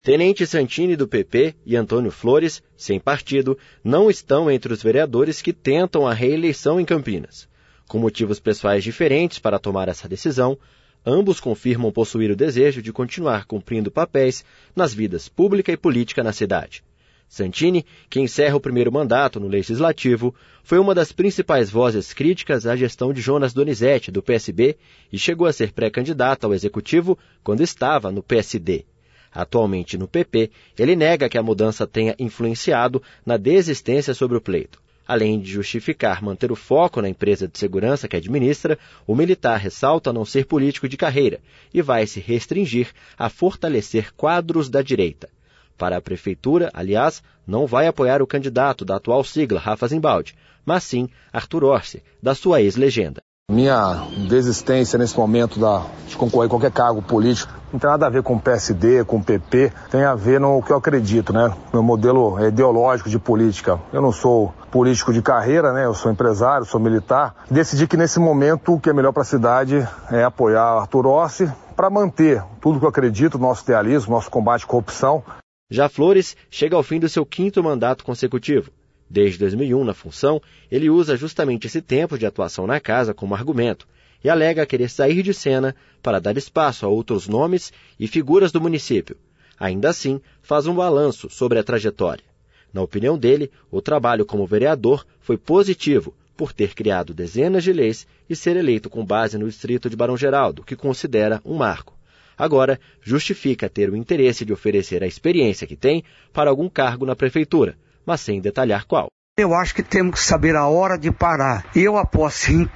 Tenente Santini, do PP, e Antônio Flores, sem partido, não estão entre os vereadores que tentam a reeleição em Campinas. Com motivos pessoais diferentes para tomar essa decisão, ambos confirmam possuir o desejo de continuar cumprindo papéis nas vidas pública e política na cidade. Santini, que encerra o primeiro mandato no Legislativo, foi uma das principais vozes críticas à gestão de Jonas Donizete, do PSB, e chegou a ser pré-candidato ao Executivo quando estava no PSD. Atualmente no PP, ele nega que a mudança tenha influenciado na desistência sobre o pleito. Além de justificar manter o foco na empresa de segurança que administra, o militar ressalta não ser político de carreira e vai se restringir a fortalecer quadros da direita. Para a prefeitura, aliás, não vai apoiar o candidato da atual sigla, Rafa Zimbaldi, mas sim Arthur Orsi, da sua ex-legenda. Minha desistência nesse momento de concorrer a qualquer cargo político não tem nada a ver com o PSD, com o PP, tem a ver no que eu acredito, né? Meu modelo ideológico de política. Eu não sou político de carreira, né? Eu sou empresário, sou militar. Decidi que nesse momento o que é melhor para a cidade é apoiar Arthur Orsi para manter tudo que eu acredito, nosso idealismo, nosso combate à corrupção. Já Flores chega ao fim do seu 5º mandato consecutivo. Desde 2001, na função, ele usa justamente esse tempo de atuação na casa como argumento e alega querer sair de cena para dar espaço a outros nomes e figuras do município. Ainda assim, faz um balanço sobre a trajetória. Na opinião dele, o trabalho como vereador foi positivo por ter criado dezenas de leis e ser eleito com base no distrito de Barão Geraldo, que considera um marco. Agora, justifica ter o interesse de oferecer a experiência que tem para algum cargo na prefeitura, mas sem detalhar qual. Eu acho que temos que saber a hora de parar. Eu, após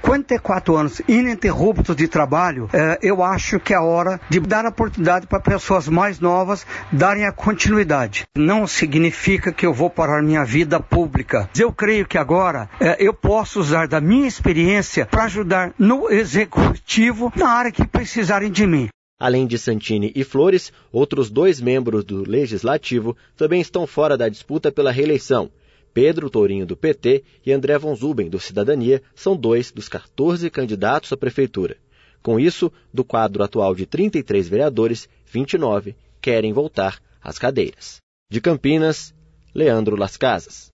54 anos ininterruptos de trabalho, eu acho que é a hora de dar a oportunidade para pessoas mais novas darem a continuidade. Não significa que eu vou parar minha vida pública. Eu creio que agora eu posso usar da minha experiência para ajudar no executivo na área que precisarem de mim. Além de Santini e Flores, outros 2 membros do Legislativo também estão fora da disputa pela reeleição. Pedro Tourinho, do PT, e André von Zuben, do Cidadania, são 2 dos 14 candidatos à prefeitura. Com isso, do quadro atual de 33 vereadores, 29 querem voltar às cadeiras. De Campinas, Leandro Las Casas.